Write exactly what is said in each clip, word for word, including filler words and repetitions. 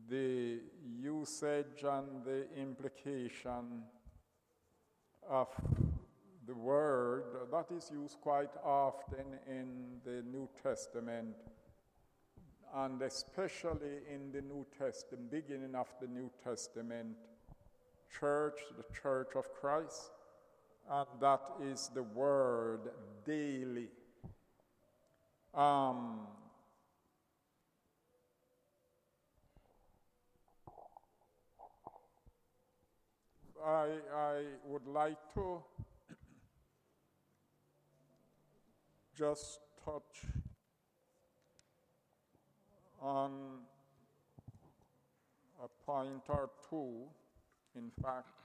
the usage and the implication of the word that is used quite often in the New Testament, and especially in the New Testament, beginning of the New Testament, church, the church of Christ, and that is the word daily. Um, I, I would like to just touch on a point or two. In fact,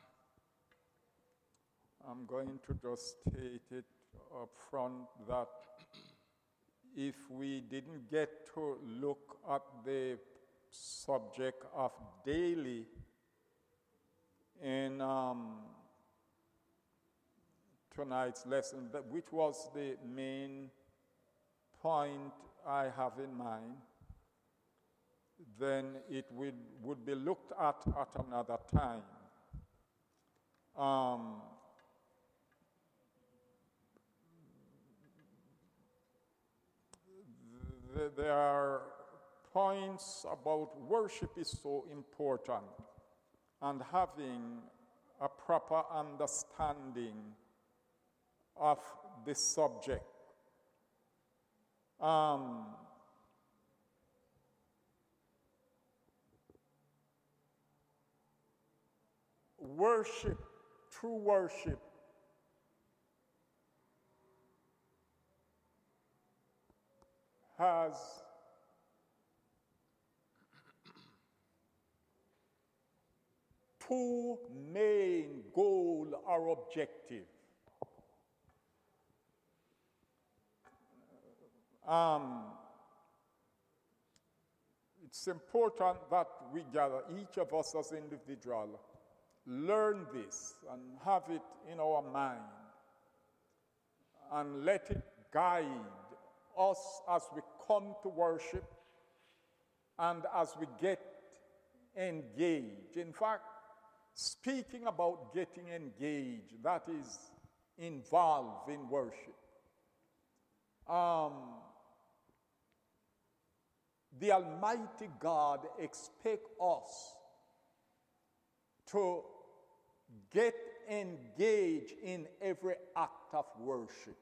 I'm going to just state it up front that if we didn't get to look at the subject of daily in um, tonight's lesson, that, which was the main point I have in mind, then it would, would be looked at at another time. Um, th- there are points about worship is so important, and having a proper understanding of the subject. Um, worship, true worship, has two main goals or objectives. Um, it's important that we gather, each of us as individuals, learn this and have it in our mind and let it guide us as we come to worship and as we get engaged. In fact, speaking about getting engaged, that is involved in worship. Um, the Almighty God expects us to get engaged in every act of worship.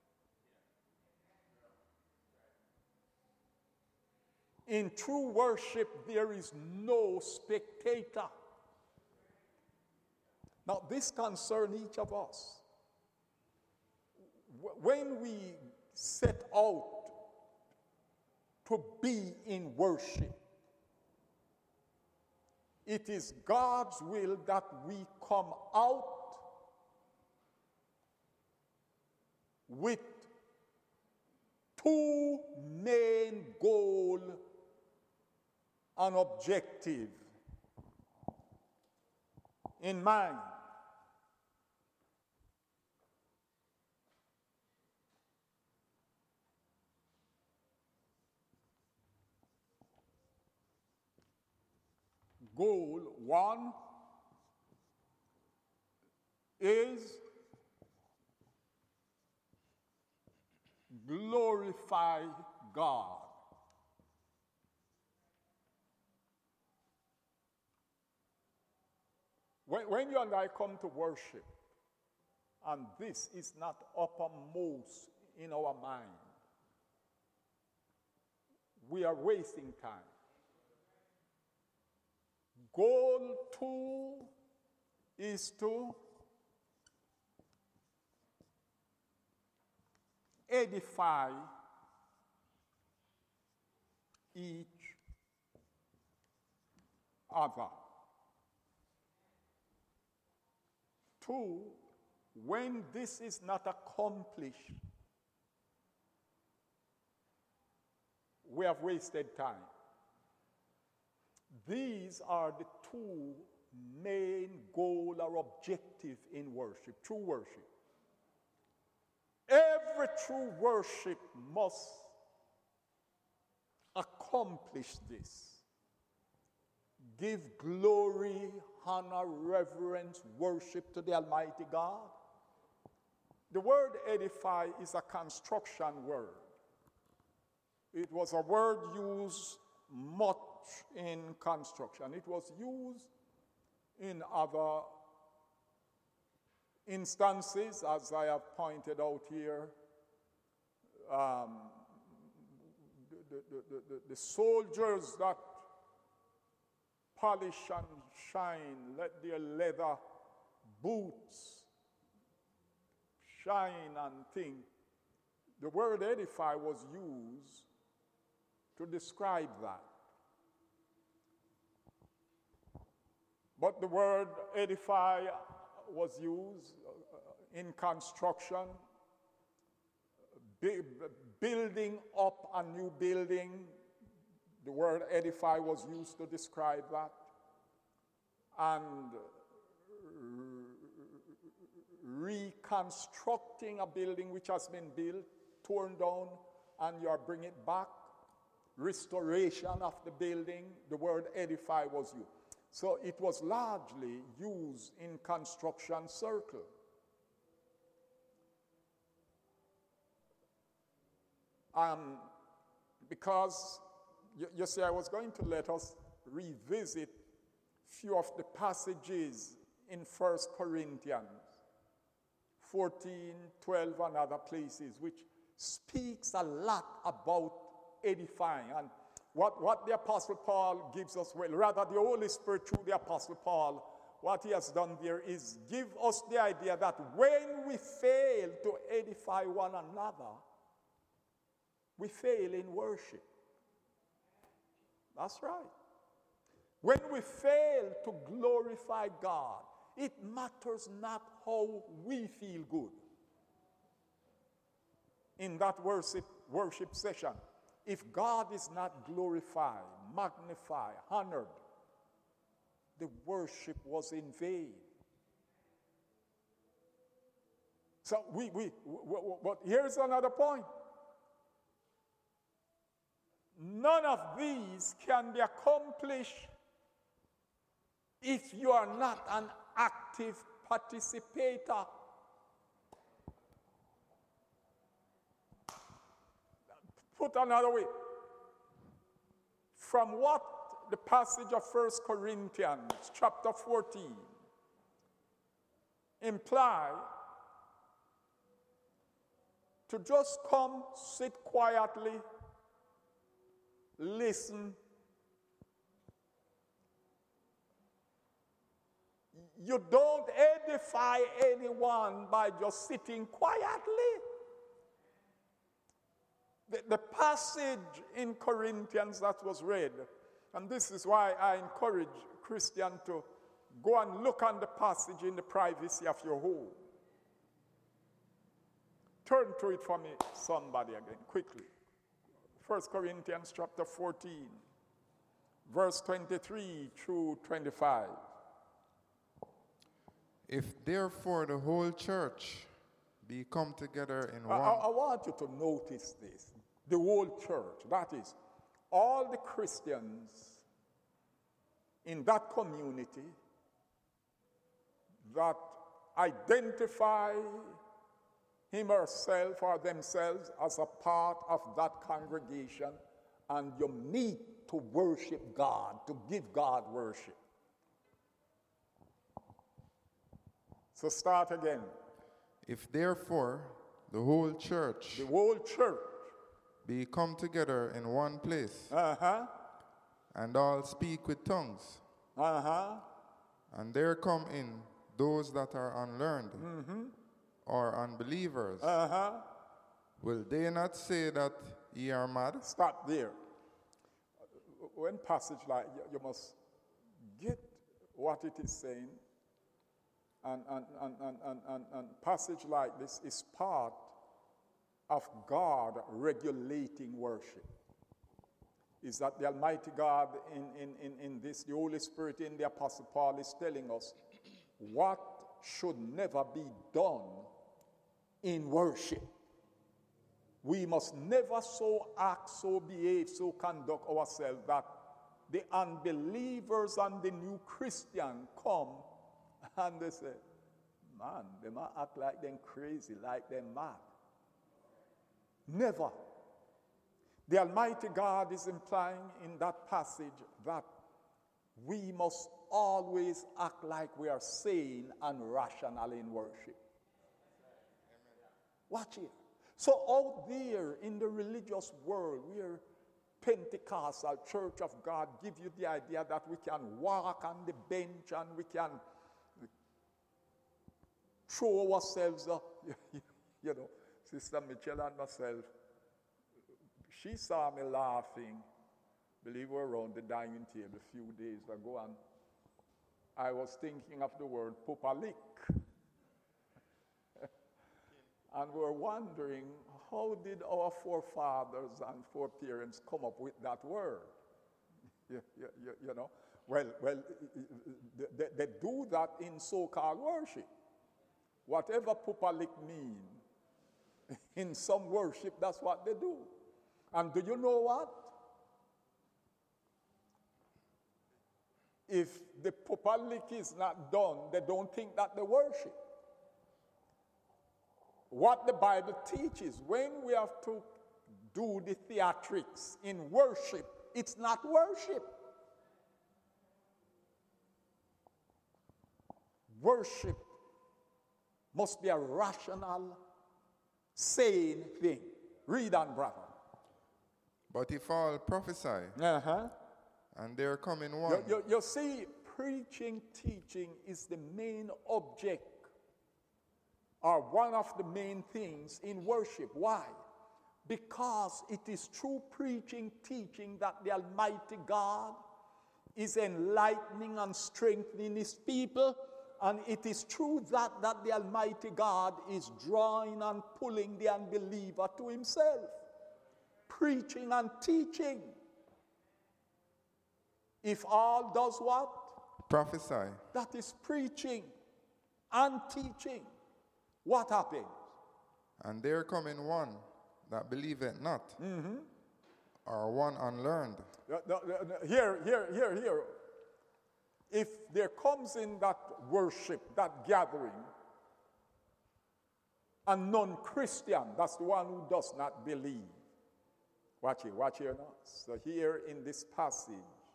In true worship, there is no spectator. Now, this concerns each of us. When we set out to be in worship, it is God's will that we come out with two main goals and objectives in mind. Goal one is glorify God. When, when you and I come to worship, and this is not uppermost in our mind, we are wasting time. Goal two is to edify each other. Two, when this is not accomplished, we have wasted time. These are the two main goals or objectives in worship, true worship. Every true worship must accomplish this. give glory, honor, reverence, worship to the Almighty God. The word edify is a construction word. It was a word used much in construction. It was used in other instances, as I have pointed out here. Um, the, the, the, the, the soldiers that polish and shine, let their leather boots shine and thing. The word edify was used to describe that. But the word edify was used in construction, building up a new building. The word edify was used to describe that. And reconstructing a building which has been built, torn down, and you are bringing it back. Restoration of the building, the word edify was used. So it was largely used in construction circle. Um, because, you, you see, I was going to let us revisit few of the passages in First Corinthians fourteen, twelve, and other places, which speaks a lot about edifying. And what, what the Apostle Paul gives us, well, rather the Holy Spirit through the Apostle Paul, what he has done there is give us the idea that when we fail to edify one another, we fail in worship. That's right. When we fail to glorify God, it matters not how we feel good in that worship, worship session. If God is not glorified, magnified, honored, the worship was in vain. So we, we, we, but here's another point. None of these can be accomplished if you are not an active participator. Put another way, from what the passage of First Corinthians chapter fourteen imply, to just come, sit quietly, listen. You don't edify anyone by just sitting quietly. The, the passage in Corinthians that was read, and this is why I encourage Christian to go and look on the passage in the privacy of your home. Turn to it for me, somebody, again, quickly. First Corinthians chapter fourteen, verse twenty-three through twenty-five. If therefore the whole church be come together in I, one... I, I want you to notice this. The whole church, that is, all the Christians in that community that identify him or herself or themselves as a part of that congregation, and you meet to worship God, to give God worship. So start again. If therefore the whole church The whole church be come together in one place, uh-huh, and all speak with tongues, uh-huh, and there come in those that are unlearned, mm-hmm, or unbelievers, uh-huh. will they not say that ye are mad? Stop there. When passage like, you, you must get what it is saying. And, and, and, and, and, and, and passage like this is part of God regulating worship. Is that the Almighty God in, in, in, in this, the Holy Spirit in the Apostle Paul is telling us what should never be done in worship. We must never so act, so behave, so conduct ourselves that the unbelievers and the new Christian come and they say, man, they might act like them crazy, like them mad. Never. The Almighty God is implying in that passage that we must always act like we are sane and rational in worship. Watch here. So out there in the religious world, where Pentecostal Church of God give you the idea that we can walk on the bench and we can throw ourselves up. You know, Sister Mitchell and myself, she saw me laughing, believe we were around the dining table a few days ago, and I was thinking of the word popalik. And we were wondering, how did our forefathers and foreparents come up with that word? you, you, you, you know, well, well, they, they do that in so-called worship. Whatever popalik mean, in some worship, that's what they do. And do you know what? If the popalik is not done, they don't think that they worship. What the Bible teaches, when we have to do the theatrics in worship, it's not worship. Worship must be a rational, sane thing. Read on, brother. But if all prophesy, uh-huh. and there coming one. You, you, you see, preaching, teaching is the main object, or one of the main things in worship. Why? Because it is through preaching, teaching that the Almighty God is enlightening and strengthening His people, and it is through that that the Almighty God is drawing and pulling the unbeliever to Himself. Preaching and teaching. If all does what? Prophesy. That is preaching and teaching. What happens? And there coming one that believeth not, Mm-hmm. or one unlearned. No, no, no, Here, here, here, here. If there comes in that worship, that gathering, a non-Christian, that's the one who does not believe. Watch here, watch here now. So here in this passage,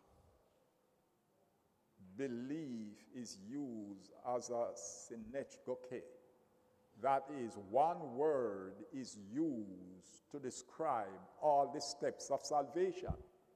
belief is used as a synechgoke. That is, one word is used to describe all the steps of salvation.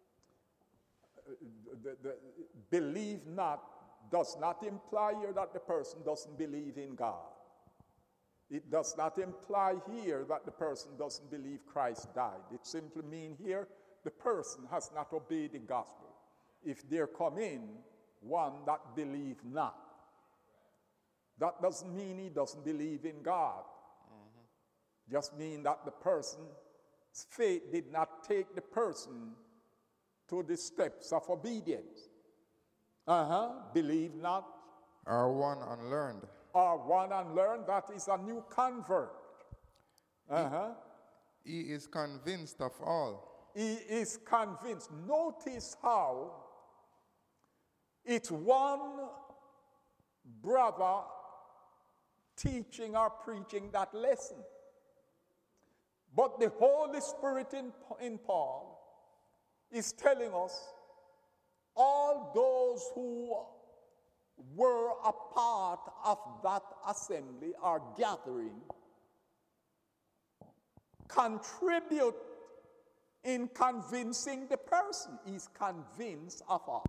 The, the, believe not does not imply here that the person doesn't believe in God. It does not imply here that the person doesn't believe Christ died. It simply means here the person has not obeyed the gospel. If there come in one that believe not, that doesn't mean he doesn't believe in God. Mm-hmm. Just mean that the person's faith did not take the person to the steps of obedience. Uh-huh. Believe not. Or one unlearned. Or one unlearned, that is a new convert. Uh-huh. He, he is convinced of all. He is convinced. Notice how it's one brother teaching or preaching that lesson. But the Holy Spirit in, in Paul is telling us all those who were a part of that assembly or gathering contribute in convincing the person. He's convinced of all.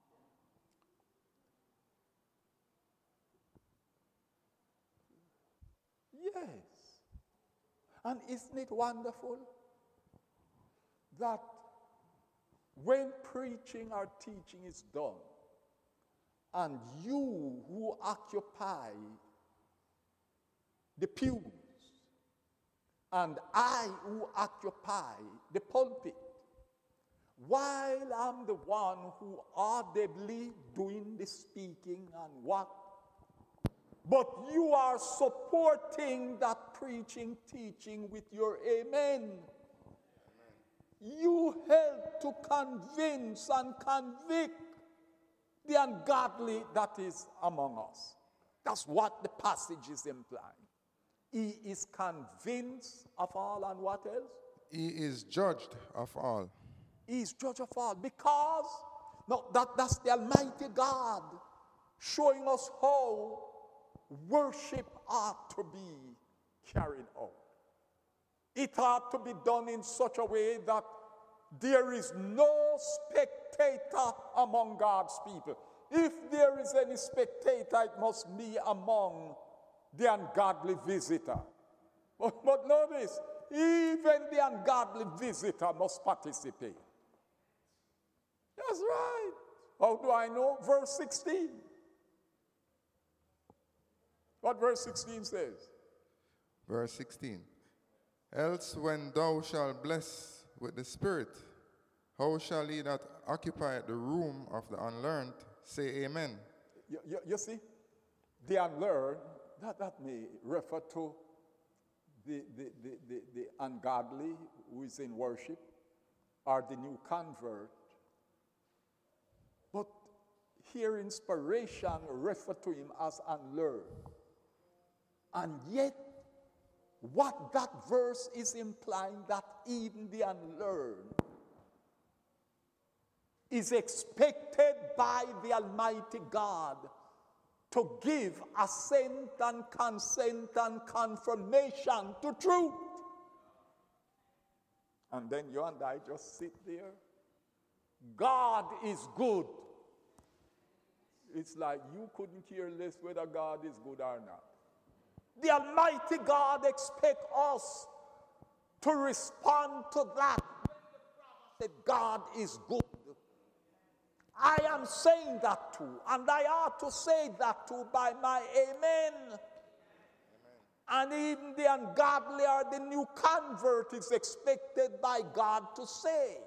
Yes. And isn't it wonderful that when preaching or teaching is done, and you who occupy the pews, and I who occupy the pulpit, while I'm the one who audibly doing the speaking and what, but you are supporting that preaching, teaching with your amen. Amen. You help to convince and convict the ungodly that is among us. That's what the passage is implying. He is convinced of all, and what else? He is judged of all. He is judge of all, because no, that, that's the Almighty God showing us how worship ought to be carried out. It ought to be done in such a way that there is no spectator among God's people. If there is any spectator, it must be among the ungodly visitor. But, but notice, even the ungodly visitor must participate. That's right. How do I know? Verse sixteen. What verse sixteen says? Verse sixteen. Else when thou shalt bless with the Spirit, how shall he that occupy the room of the unlearned say amen? You, you, you see, the unlearned, that, that may refer to the, the, the, the, the ungodly who is in worship, or the new convert. But here inspiration refer to him as unlearned. And yet, what that verse is implying, that even the unlearned is expected by the Almighty God to give assent and consent and confirmation to truth. And then you and I just sit there. God is good. It's like you couldn't care less whether God is good or not. The Almighty God expects us to respond to that. That God is good. I am saying that too, and I ought to say that too by my amen. Amen. And even the ungodly or the new convert is expected by God to say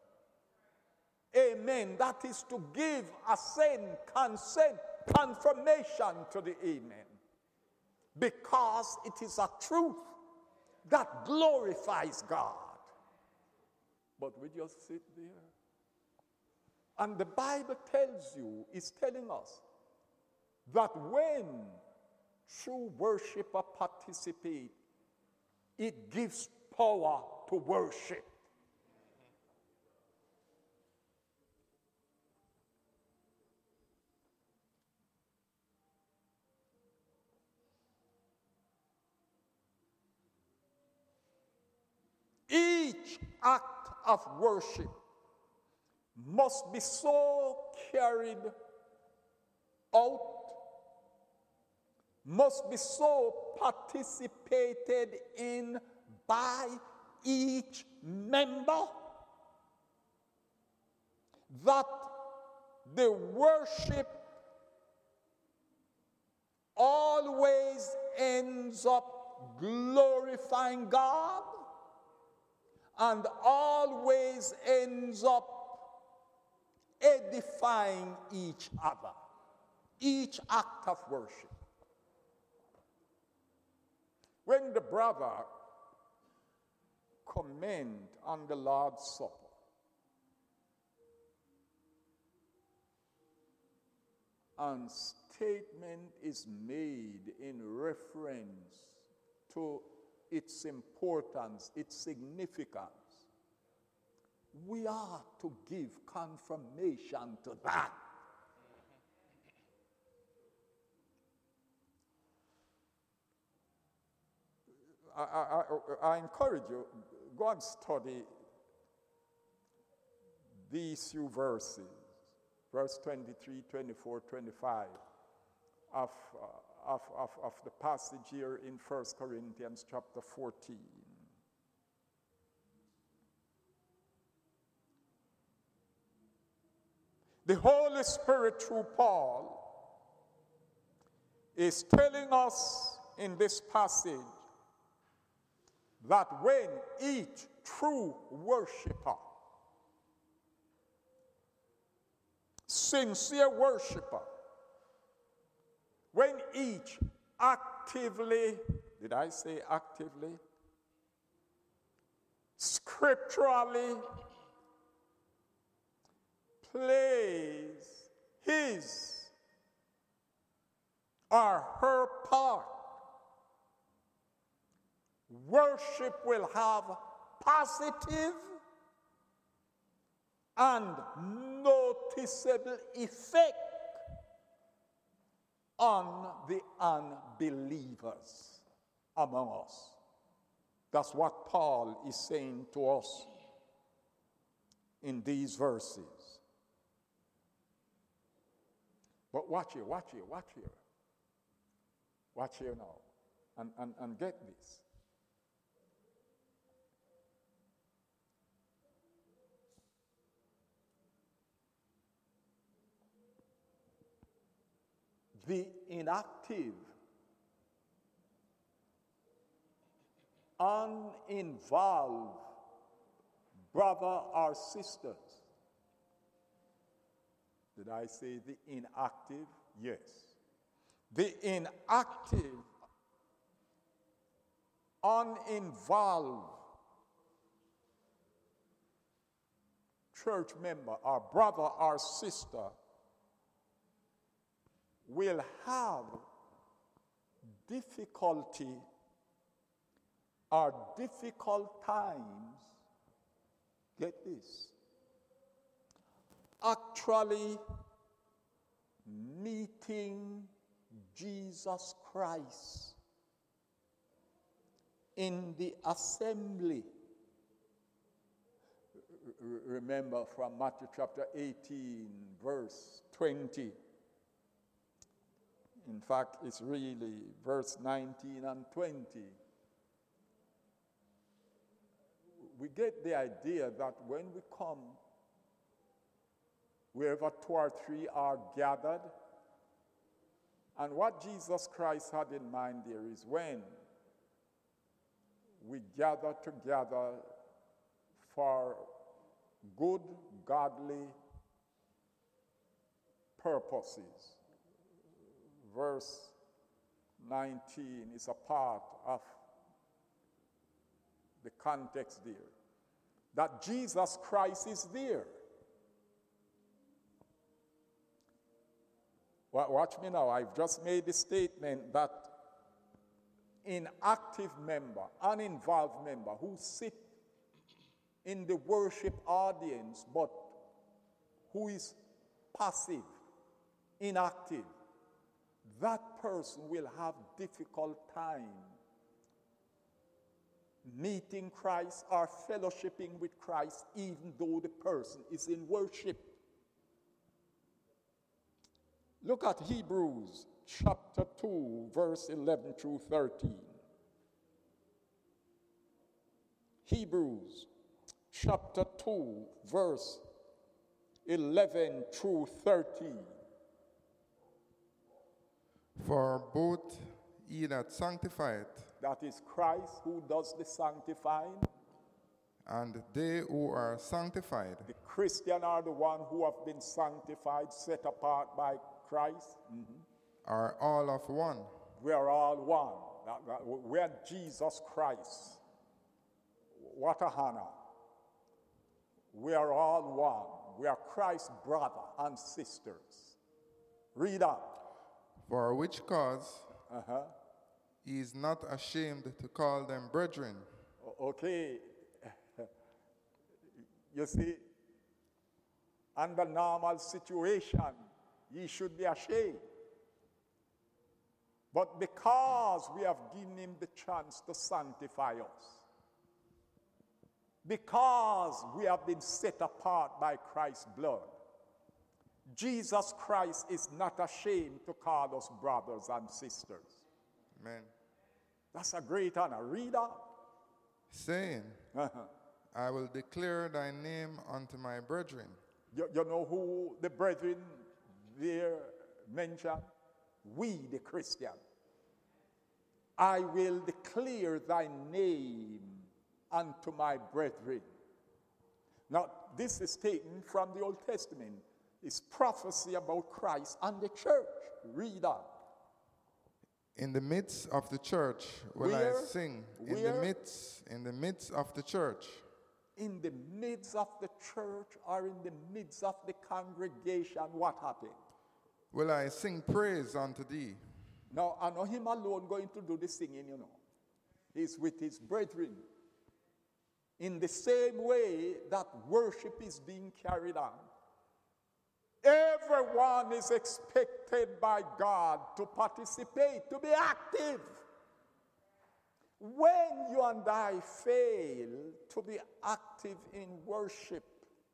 amen. That is to give assent, consent, confirmation to the amen. Because it is a truth that glorifies God. But we just sit there. And the Bible tells you, is telling us, that when true worshiper participate, it gives power to worship. Each act of worship must be so carried out, must be so participated in by each member, that the worship always ends up glorifying God and always ends up edifying each other, each act of worship. When the brother comment on the Lord's Supper, and statement is made in reference to its importance, its significance, we are to give confirmation to that. I, I, I, I encourage you, go and study these few verses, verse twenty-three, twenty-four, twenty-five of, uh, of, of, of the passage here in First Corinthians chapter fourteen. The Holy Spirit, through Paul, is telling us in this passage that when each true worshiper, sincere worshiper, when each actively, did I say actively? scripturally plays his or her part, worship will have positive and noticeable effect on the unbelievers among us. That's what Paul is saying to us in these verses. But watch here, watch here, watch here. Watch here now, and, and, and get this. The inactive, uninvolved brother or sisters. Did I say the inactive? Yes. The inactive, uninvolved church member or brother or sister will have difficulty or difficult times, get this, actually meeting Jesus Christ in the assembly. Remember from Matthew chapter eighteen, verse twenty. In fact, it's really verse nineteen and twenty. We get the idea that when we come, wherever two or three are gathered, and what Jesus Christ had in mind there is when we gather together for good, godly purposes. Verse nineteen is a part of the context there. That Jesus Christ is there. Watch me now. I've just made the statement that inactive member, uninvolved member who sit in the worship audience but who is passive, inactive, that person will have difficult time meeting Christ or fellowshipping with Christ even though the person is in worship. Look at Hebrews chapter two, verse eleven through thirteen. Hebrews chapter two, verse eleven through thirteen. For both ye that sanctified, that is Christ who does the sanctifying, and they who are sanctified, the Christian are the one who have been sanctified, set apart by Christ, mm-hmm. are all of one. We are all one. We are Jesus Christ. What a honor. We are all one. We are Christ's brother and sisters. Read on. For which cause uh-huh. he is not ashamed to call them brethren. Okay. You see, under normal situation, ye should be ashamed. But because we have given him the chance to sanctify us, because we have been set apart by Christ's blood, Jesus Christ is not ashamed to call us brothers and sisters. Amen. That's a great honor. Read on. Saying, I will declare thy name unto my brethren. You, you know who the brethren there mentioned? We, the Christian. I will declare thy name unto my brethren. Now, this is taken from the Old Testament. It's prophecy about Christ and the church. Read on. In the midst of the church will Where? I sing. In Where? the midst, in the midst of the church. in the midst of the church or in the midst of the congregation, what happened? Will I sing praise unto thee? Now, I know him alone going to do the singing, you know. He's with his brethren. In the same way that worship is being carried on, everyone is expected by God to participate, to be active. When you and I fail to be active in worship,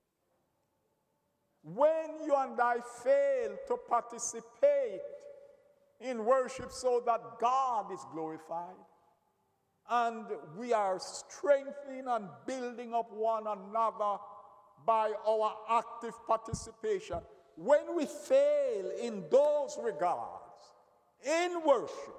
when you and I fail to participate in worship so that God is glorified, and we are strengthening and building up one another by our active participation, when we fail in those regards, in worship,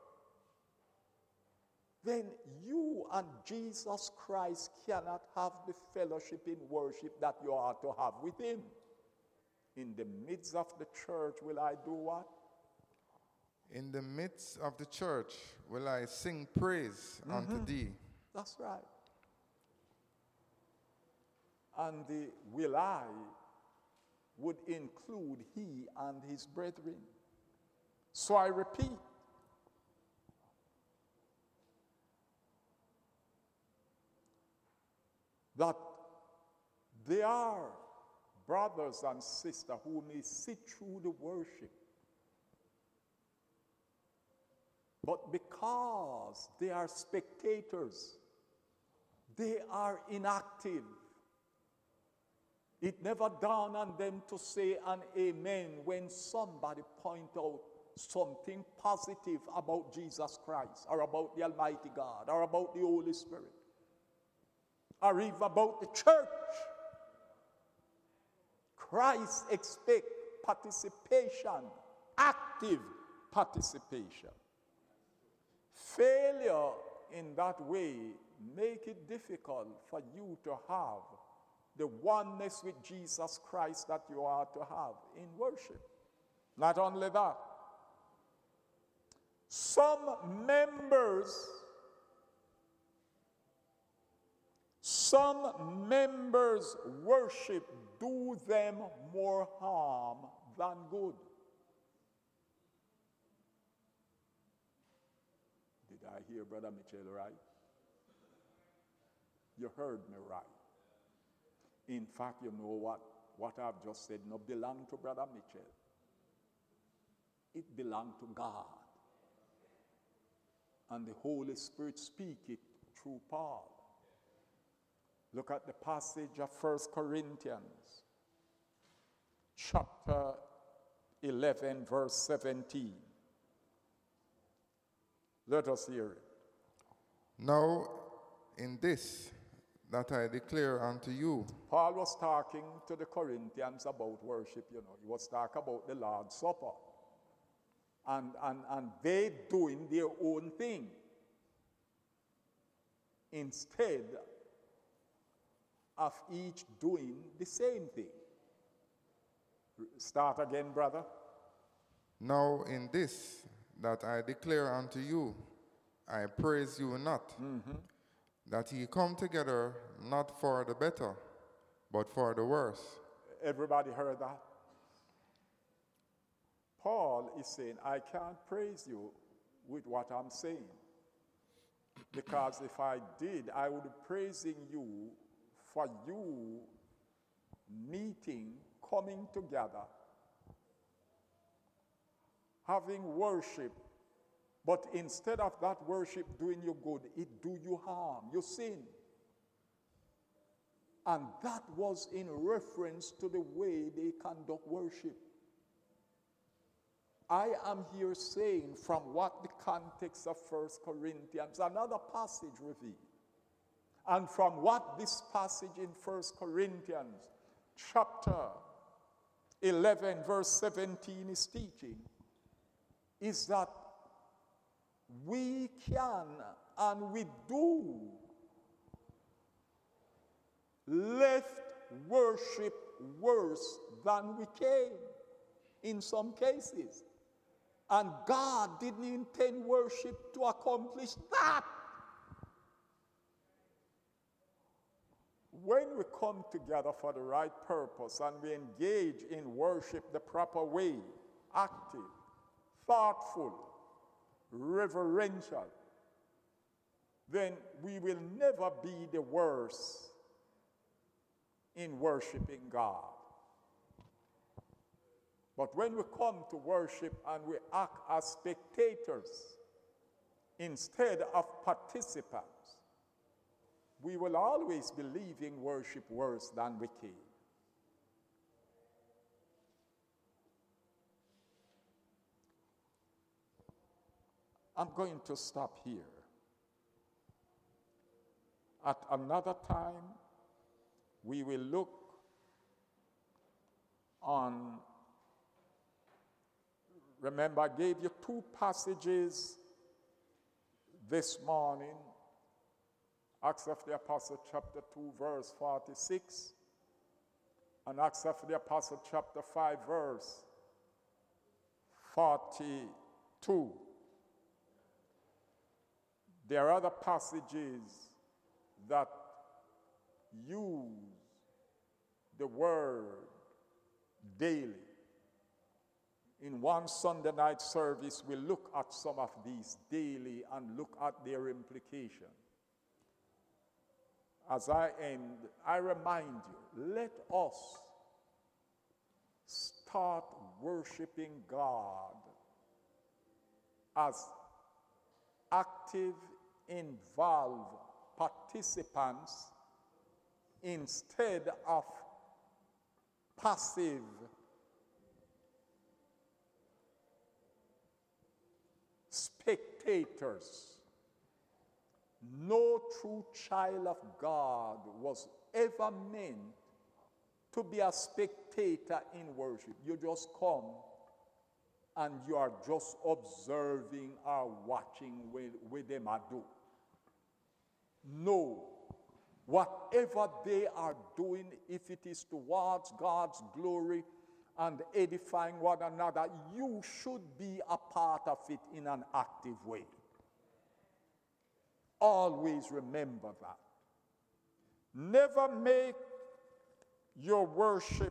then you and Jesus Christ cannot have the fellowship in worship that you are to have with him. In the midst of the church, will I do what? In the midst of the church, will I sing praise mm-hmm. unto thee? That's right. And the will I would include he and his brethren. So I repeat, that there are brothers and sisters who may sit through the worship, but because they are spectators, they are inactive. It never dawned on them to say an amen when somebody point out something positive about Jesus Christ, or about the Almighty God, or about the Holy Spirit, or even about the church. Christ expects participation, active participation. Failure in that way make it difficult for you to have the oneness with Jesus Christ that you are to have in worship. Not only that, some members Some members' worship do them more harm than good. Did I hear Brother Mitchell right? You heard me right. In fact, you know what? What I've just said no belong to Brother Mitchell. It belongs to God. And the Holy Spirit speak it through Paul. Look at the passage of First Corinthians, chapter eleven, verse seventeen. Let us hear it. Now, in this that I declare unto you. Paul was talking to the Corinthians about worship, you know. He was talking about the Lord's Supper. And, and, and they doing their own thing. Instead of each doing the same thing. Start again, brother. Now in this that I declare unto you, I praise you not, mm-hmm. that ye come together not for the better, but for the worse. Everybody heard that? Paul is saying, I can't praise you with what I'm saying. Because if I did, I would be praising you for you meeting, coming together, having worship, but instead of that worship doing you good, it do you harm, you sin. And that was in reference to the way they conduct worship. I am here saying from what the context of First Corinthians, another passage revealed, and from what this passage in First Corinthians chapter eleven verse seventeen is teaching, is that we can and we do left worship worse than we came in some cases. And God didn't intend worship to accomplish that. when we come together for the right purpose and we engage in worship the proper way, active, thoughtful, reverential, then we will never be the worst in worshiping God. But when we come to worship and we act as spectators instead of participants, we will always be leaving worship worse than we came. I'm going to stop here. At another time, we will look on, remember I gave you two passages this morning, Acts of the Apostle chapter two verse forty-six and Acts of the Apostle chapter five verse forty-two. There are other passages that use the word daily. In one Sunday night service, we'll look at some of these daily and look at their implication. As I end, I remind you, let us start worshiping God as active, involved participants instead of passive spectators. No true child of God was ever meant to be a spectator in worship. You just come and you are just observing or watching with, with them I do. No. Whatever they are doing, if it is towards God's glory and edifying one another, you should be a part of it in an active way. Always remember that. Never make your worship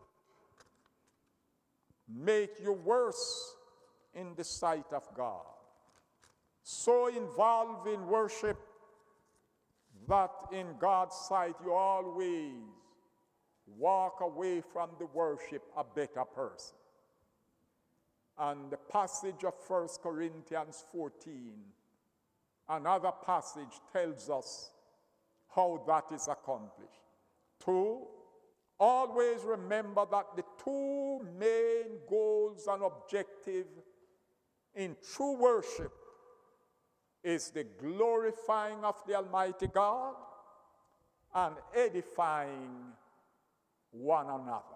make you worse in the sight of God. So involved in worship that in God's sight you always walk away from the worship a better person. And the passage of First Corinthians fourteen, another passage tells us how that is accomplished. Two, always remember that the two main goals and objectives in true worship is the glorifying of the Almighty God and edifying one another.